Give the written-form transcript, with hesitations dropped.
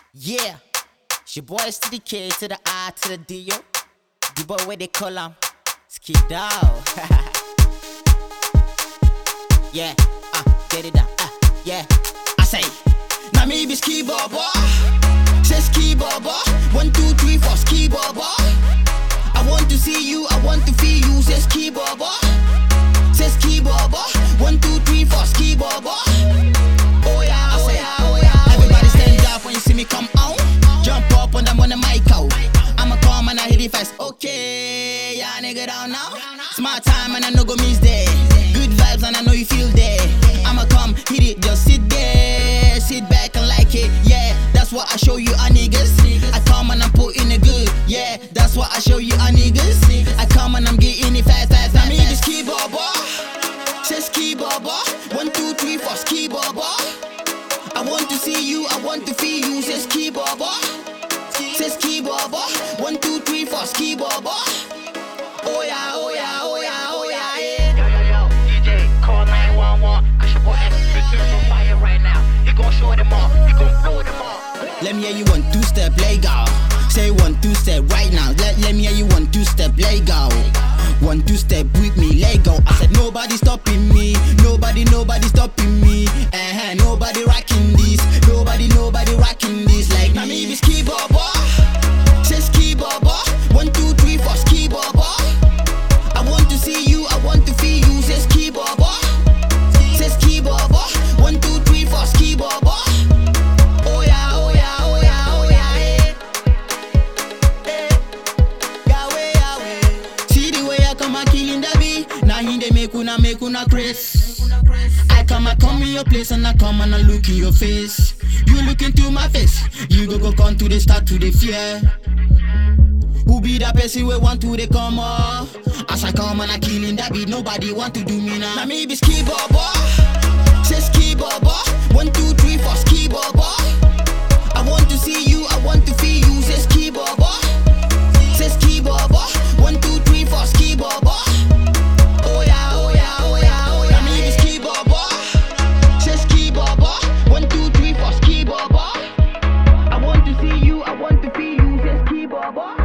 Yeah, it's your boys to the K, to the I, to the D, yo. The boy where they call him Ski Dog. Yeah, get it down, yeah. I say, now me be Ski Baba. Say Ski Baba. 1, 2, 3, 4, Ski Baba. I want to see you, I want to feel you. Say Ski Baba. Say Ski Baba. 1, 2, 3, 4, Ski Baba. Oh yeah, oh yeah, oh yeah. Everybody stand up when you see me come out. Jump up and I'm on the mic out. I'ma come and I hit it fast. Okay, yeah, nigga down now. Smart time and I know go miss there. Good vibes and I know you feel there. I'ma come hit it, just sit there, sit back and like it. Yeah, that's what I show you, niggas. I come and I'm putting it good. Yeah, that's what I show you, niggas. I come and I'm getting it fast, fast. I mean this Ski Baba. Say Ski Baba. 1, 2, 3, 4, Ski Baba. I want to see you, I want to feel you. Say Ski Baba. Say Ski Baba. 1, 2, 3, 4, Ski Baba. Oh yeah, oh yeah, oh yeah, oh yeah, yeah. Yo, DJ, call 911, cause your boy is on fire right now. He gon' show them all, he gon' blow them all. Let me hear you 1, 2 step, Lego. Say 1, 2 step right now. Let me hear you 1, 2 step, Lego. 1, 2 step with me, Lego. I said nobody stopping me, nobody stopping me. Nobody rocking this, nobody rocking this like me. Me be Ski Baba. Say Ski Baba. 1, 2, 3, 4, Ski Baba. I want to see you, I want to feel you. Say Ski Baba. Say Ski Baba. 1, 2, 3, 4, Ski Baba. Oh yeah, oh yeah, oh yeah, oh yeah, Yahweh, Yahweh. See the way I come a killing the beat. Now he they make una craze. I come in your place and I come and I look in your face. You look into my face. You go come to the start to the fear. Who be that person we want to they come up? As I come and I killing that beat, nobody want to do me now. Now me be Ski Baba. Say Ski Baba. 1, 2, 3, 4, Ski Baba. I want to see you, I want to feel you. Say Ski Baba. Say Ski Baba. 1, 2, 3, 4, Ski Baba. Oh yeah, oh yeah, oh yeah, oh yeah. Now me be Ski Baba. Say Ski Baba. 1, 2, 3, 4, Ski Baba. I want to see you, I want to feel you. Say Ski Baba.